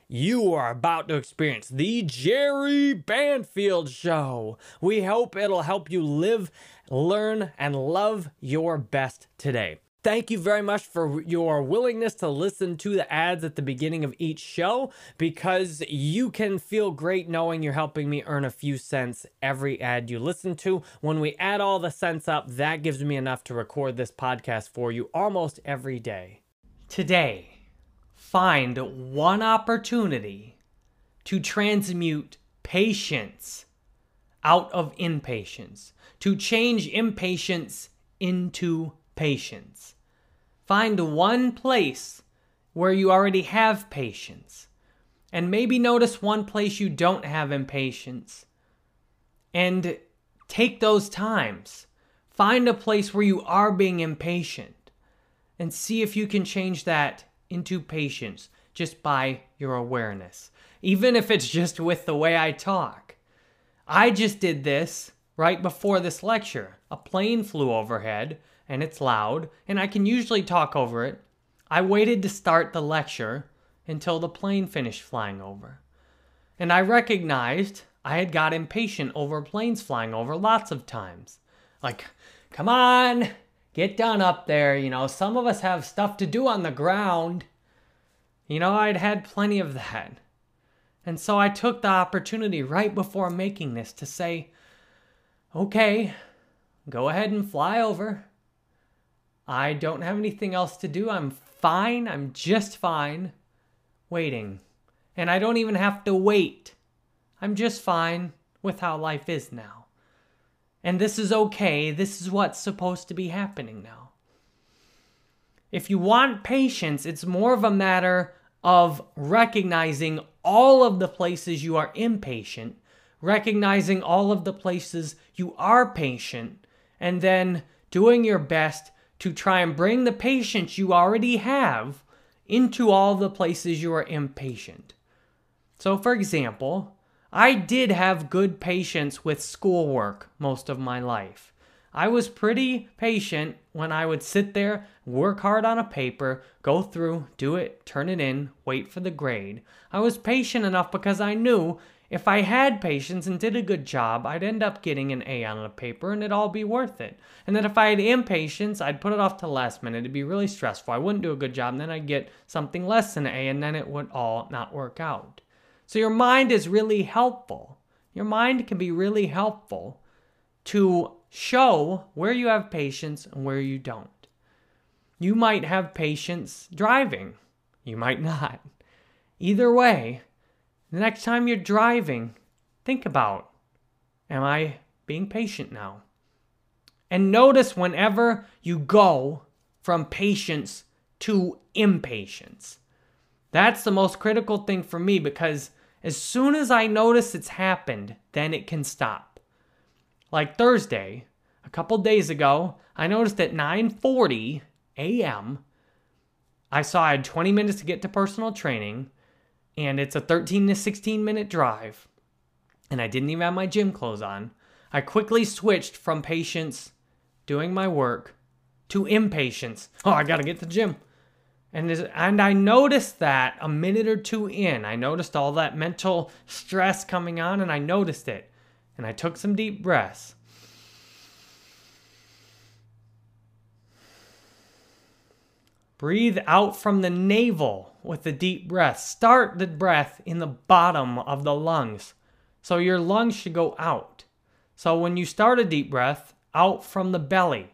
You are about to experience the Jerry Banfield Show. We hope it'll help you live, learn, and love your best today. Thank you very much for your willingness to listen to the ads at the beginning of each show, because you can feel great knowing you're helping me earn a few cents every ad you listen to. When we add all the cents up, that gives me enough to record this podcast for you almost every day. Today, find one opportunity to transmute patience out of impatience, to change impatience into patience. Find one place where you already have patience, and maybe notice one place you don't have impatience, and take those times. Find a place where you are being impatient, and see if you can change that into patience just by your awareness. Even if it's just with the way I talk. I just did this right before this lecture. A plane flew overhead and it's loud and I can usually talk over it. I waited to start the lecture until the plane finished flying over. And I recognized I had got impatient over planes flying over lots of times. Like, come on, get done up there. You know, some of us have stuff to do on the ground. You know, I'd had plenty of that. And so I took the opportunity right before making this to say, okay, go ahead and fly over. I don't have anything else to do. I'm fine. I'm just fine waiting. And I don't even have to wait. I'm just fine with how life is now. And this is okay. This is what's supposed to be happening now. If you want patience, it's more of a matter of recognizing all of the places you are impatient, recognizing all of the places you are patient, and then doing your best to try and bring the patience you already have into all the places you are impatient. So, for example, I did have good patience with schoolwork most of my life. I was pretty patient when I would sit there, work hard on a paper, go through, do it, turn it in, wait for the grade. I was patient enough because I knew if I had patience and did a good job, I'd end up getting an A on a paper and it'd all be worth it. And then if I had impatience, I'd put it off to the last minute. It'd be really stressful. I wouldn't do a good job, and then I'd get something less than an A, and then it would all not work out. So your mind is really helpful. Your mind can be really helpful to show where you have patience and where you don't. You might have patience driving. You might not. Either way, the next time you're driving, think about, am I being patient now? And notice whenever you go from patience to impatience. That's the most critical thing for me, because as soon as I notice it's happened, then it can stop. Like Thursday, a couple days ago, I noticed at 9:40 a.m., I saw I had 20 minutes to get to personal training, and it's a 13 to 16 minute drive, and I didn't even have my gym clothes on. I quickly switched from patience, doing my work, to impatience. Oh, I gotta get to the gym. And I noticed that a minute or two in, I noticed all that mental stress coming on, and I noticed it. And I took some deep breaths. Breathe out from the navel with a deep breath. Start the breath in the bottom of the lungs. So your lungs should go out. So when you start a deep breath, out from the belly.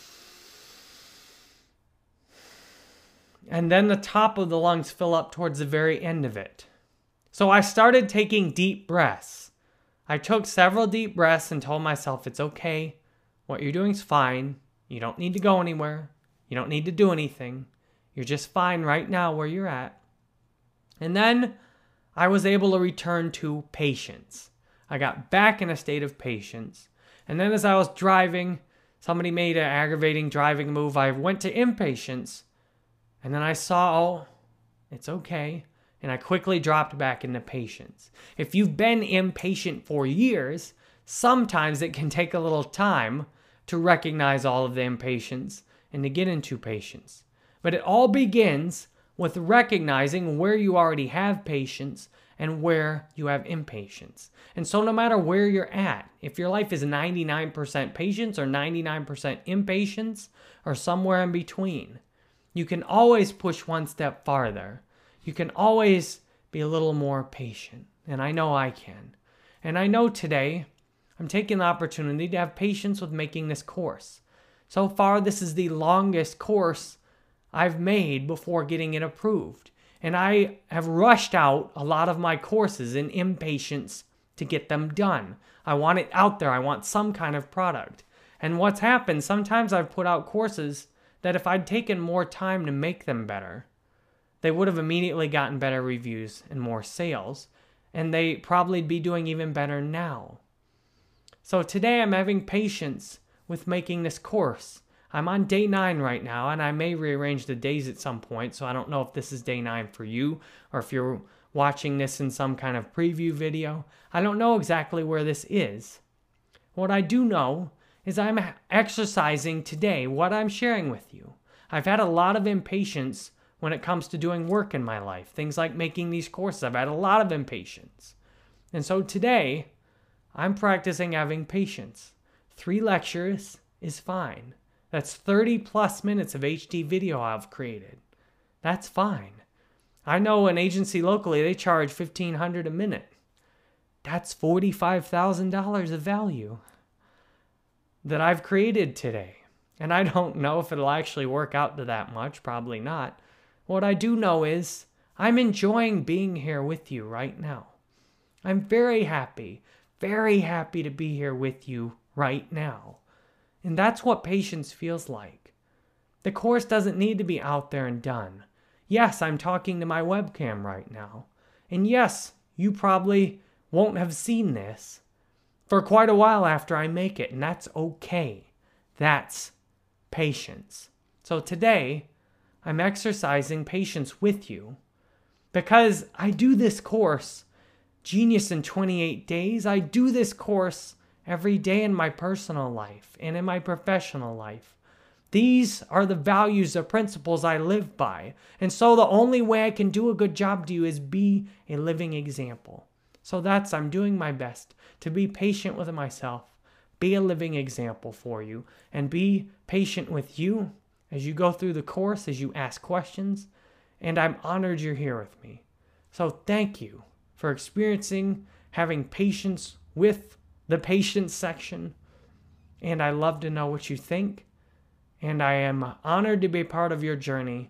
And then the top of the lungs fill up towards the very end of it. So I started taking deep breaths. I took several deep breaths and told myself, it's okay. What you're doing is fine. You don't need to go anywhere. You don't need to do anything. You're just fine right now where you're at. And then I was able to return to patience. I got back in a state of patience. And then as I was driving, somebody made an aggravating driving move. I went to impatience. And then I saw, oh, it's okay. And I quickly dropped back into patience. If you've been impatient for years, sometimes it can take a little time to recognize all of the impatience and to get into patience. But it all begins with recognizing where you already have patience and where you have impatience. And so no matter where you're at, if your life is 99% patience or 99% impatience or somewhere in between, you can always push one step farther. You can always be a little more patient. And I know I can. And I know today I'm taking the opportunity to have patience with making this course. So far, this is the longest course I've made before getting it approved. And I have rushed out a lot of my courses in impatience to get them done. I want it out there. I want some kind of product. And what's happened, sometimes I've put out courses that if I'd taken more time to make them better, they would have immediately gotten better reviews and more sales. And they probably be doing even better now. So today I'm having patience with making this course. I'm on day 9 right now, and I may rearrange the days at some point, so I don't know if this is day 9 for you, or if you're watching this in some kind of preview video. I don't know exactly where this is. What I do know is I'm exercising today what I'm sharing with you. I've had a lot of impatience when it comes to doing work in my life. Things like making these courses, I've had a lot of impatience. And so today, I'm practicing having patience. 3 lectures is fine. That's 30 plus minutes of HD video I've created. That's fine. I know an agency locally, they charge $1,500 a minute. That's $45,000 of value that I've created today. And I don't know if it'll actually work out to that much, probably not. What I do know is I'm enjoying being here with you right now. I'm very happy to be here with you right now. And that's what patience feels like. The course doesn't need to be out there and done. Yes, I'm talking to my webcam right now. And yes, you probably won't have seen this for quite a while after I make it, and that's okay. That's patience. So today, I'm exercising patience with you because I do this course, Genius in 28 Days. I do this course every day in my personal life and in my professional life. These are the values, the principles I live by. And so the only way I can do a good job to you is be a living example. So I'm doing my best to be patient with myself, be a living example for you, and be patient with you as you go through the course, as you ask questions. And I'm honored you're here with me. So thank you for experiencing having patience with the patience section, and I love to know what you think, and I am honored to be part of your journey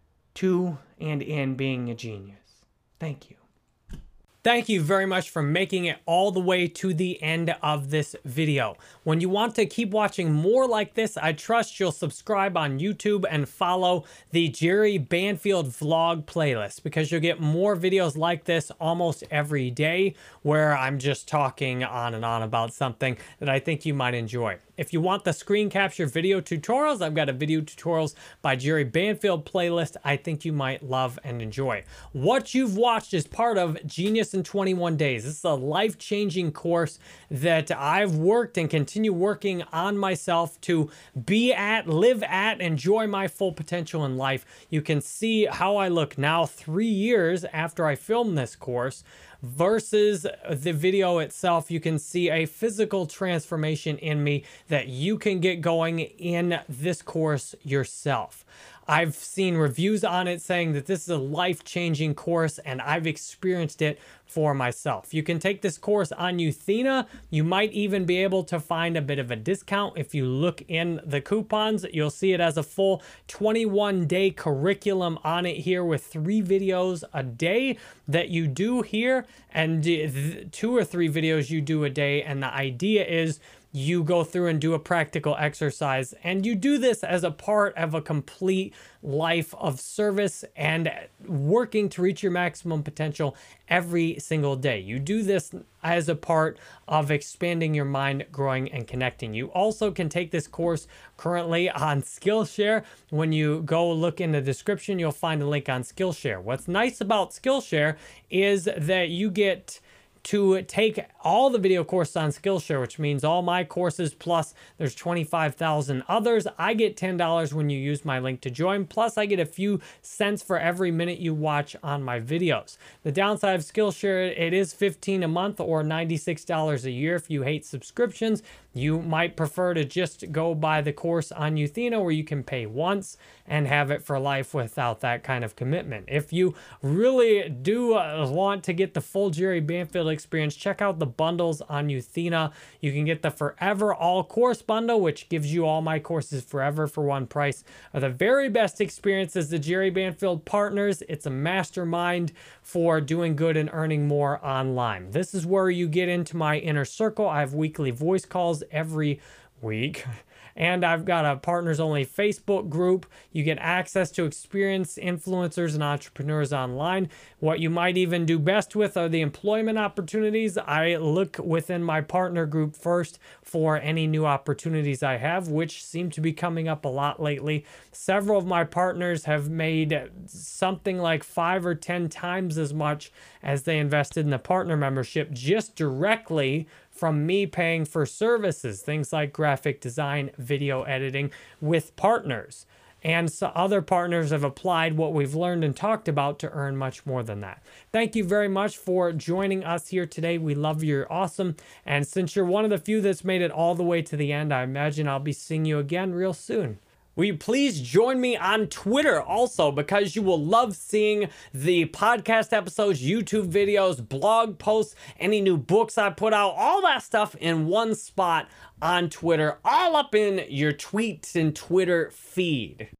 to and in being a genius. Thank you. Thank you very much for making it all the way to the end of this video. When you want to keep watching more like this, I trust you'll subscribe on YouTube and follow the Jerry Banfield vlog playlist because you'll get more videos like this almost every day where I'm just talking on and on about something that I think you might enjoy. If you want the screen capture video tutorials, I've got a video tutorials by Jerry Banfield playlist I think you might love and enjoy. What you've watched is part of Genius in 21 Days. This is a life-changing course that I've worked and continue working on myself to be at, live at, enjoy my full potential in life. You can see how I look now 3 years after I filmed this course versus the video itself. You can see a physical transformation in me that you can get going in this course yourself. I've seen reviews on it saying that this is a life-changing course, and I've experienced it for myself. You can take this course on Euthena. You might even be able to find a bit of a discount. If you look in the coupons, you'll see it as a full 21-day curriculum on it here with 3 videos a day that you do here, and 2 or 3 videos you do a day. And the idea is you go through and do a practical exercise, and you do this as a part of a complete life of service and working to reach your maximum potential every single day. You do this as a part of expanding your mind, growing, and connecting. You also can take this course currently on Skillshare. When you go look in the description, you'll find a link on Skillshare. What's nice about Skillshare is that you get to take all the video courses on Skillshare, which means all my courses, plus there's 25,000 others. I get $10 when you use my link to join, plus I get a few cents for every minute you watch on my videos. The downside of Skillshare, it is $15 a month or $96 a year. If you hate subscriptions, you might prefer to just go buy the course on Euthena, where you can pay once and have it for life without that kind of commitment. If you really do want to get the full Jerry Banfield experience, check out the bundles on Euthena. You can get the Forever All Course bundle, which gives you all my courses forever for one price. The very best experience is the Jerry Banfield Partners. It's a mastermind for doing good and earning more online. This is where you get into my inner circle. I have weekly voice calls every week. And I've got a partners only Facebook group. You get access to experienced influencers and entrepreneurs online. What you might even do best with are the employment opportunities. I look within my partner group first for any new opportunities I have, which seem to be coming up a lot lately. Several of my partners have made something like 5 or 10 times as much as they invested in the partner membership just directly from me paying for services, things like graphic design, video editing with partners. And so other partners have applied what we've learned and talked about to earn much more than that. Thank you very much for joining us here today. We love you. You're awesome. And since you're one of the few that's made it all the way to the end, I imagine I'll be seeing you again real soon. Will you please join me on Twitter also, because you will love seeing the podcast episodes, YouTube videos, blog posts, any new books I put out, all that stuff in one spot on Twitter, all up in your tweets and Twitter feed.